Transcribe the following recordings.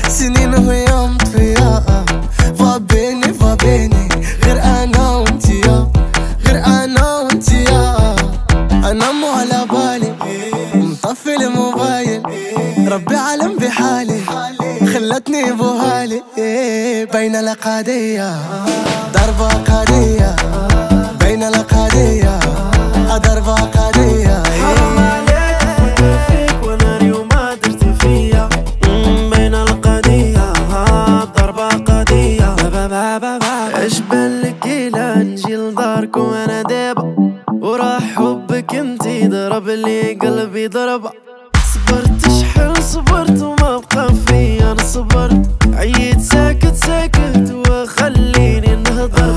سنين وهي مطفية. فابيني فابيني غير انا وانتيا، غير انا وانتيا. انا مو على بالي مطفي الموبايل، ربي علم بحالي خلتني بوهالي. بين الأقادية ضربة قادية، بين الأقادية ضربة قادية. حرام عليك أفكر فيك وانا اليوم ما درت فيا. بين القضية ضربة قضية. اش بانلك إلا نجي لدارك وانا دابا وراح حبك انتي ضرب لي قلبي ضربة. صبرت شحال صبرت وما بقى فيا انا صبرت، عييت ساكت ساكت وخليني نهضر.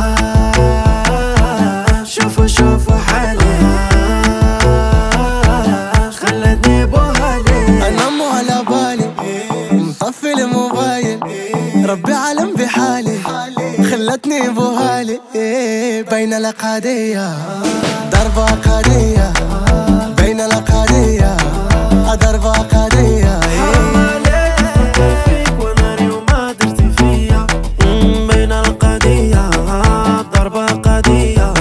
شوفوا شوفوا حالي خلتني بوهالي. انا مو على بالي مطفي الموبايل، ربي علم بحالي خلتني بوهالي. بين الأقادية ضربة قادية، بين الأقادية ضربة قادية. حرام عليك أفكر فيك وانا اليوم ما درت فيا. بين القضية ضربة قضية.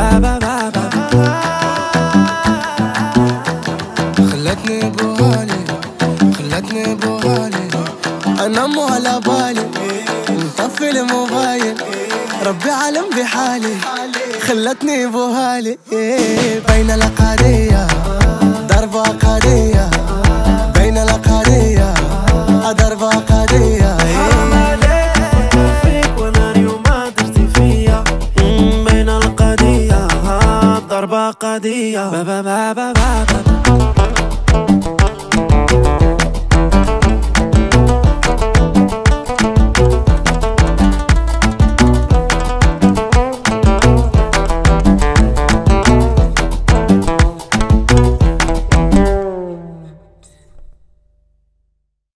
خلتني بوهالي خلتني بوهالي. انا مو على بالي مطفي الموبايل، ربي علم بحالي خلتني بوهالي. بين الأقادية ضربة قادية، بين الأقادية ضربة قادية. حرام عليك أفكر فيك وانا اليوم ما درت فيا. بين القضية ضربة قضية.